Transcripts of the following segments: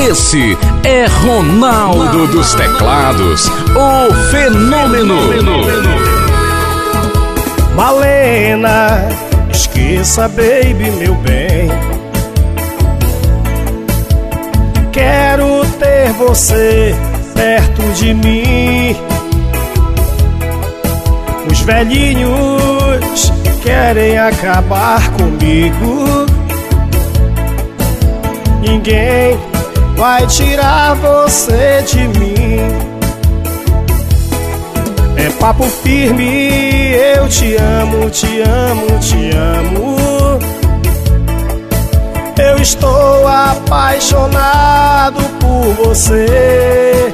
Esse é Ronaldo dos Teclados, o fenômeno. Malena, esqueça, baby, meu bem. Quero ter você perto de mim. Os velhinhos querem acabar comigo. Ninguém vai tirar você de mim. É papo firme, eu te amo, te amo, te amo. Eu estou apaixonado por você.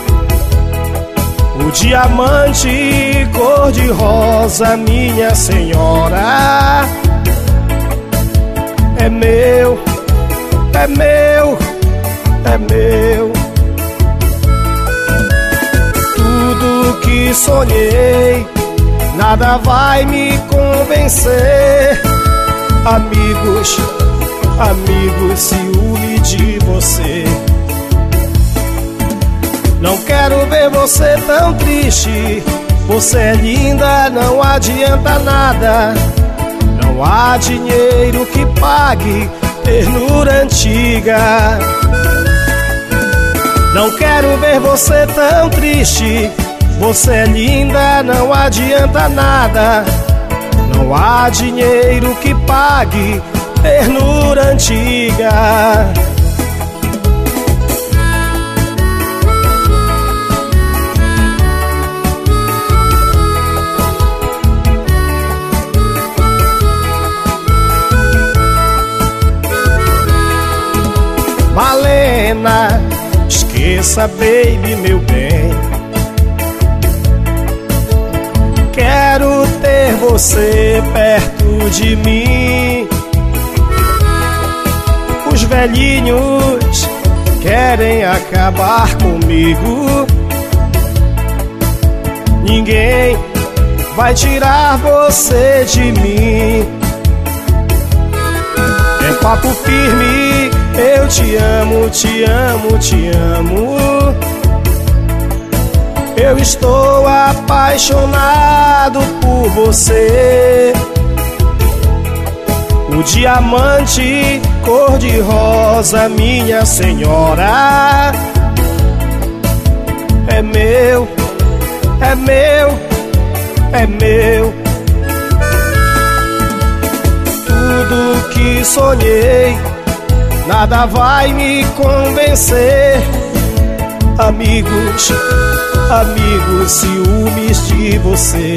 O diamante cor-de-rosa, minha senhora, é meu, é meu, é meu. Tudo que sonhei, nada vai me convencer. Amigos, amigos, ciúme de você. Não quero ver você tão triste. Você é linda, não adianta nada. Não há dinheiro que pague ternura antiga. Não quero ver você tão triste. Você é linda, não adianta nada. Não há dinheiro que pague ternura antiga. Malena, esqueça, baby, meu bem. Quero ter você perto de mim. Os velhinhos querem acabar comigo. Ninguém vai tirar você de mim. É papo firme, eu te amo, te amo, te amo. Eu estou apaixonado por você. O diamante cor-de-rosa, minha senhora, é meu, é meu, é meu. Tudo que sonhei, nada vai me convencer. Amigos, amigos, ciúmes de você.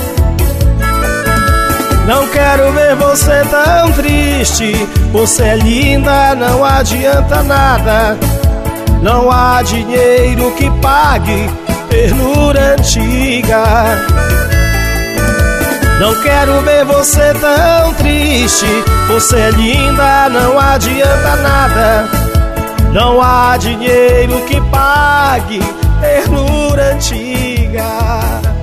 Não quero ver você tão triste. Você é linda, não adianta nada. Não há dinheiro que pague ternura antiga. Não quero ver você tão triste. Você é linda, não adianta nada. Não há dinheiro que pague ternura antiga.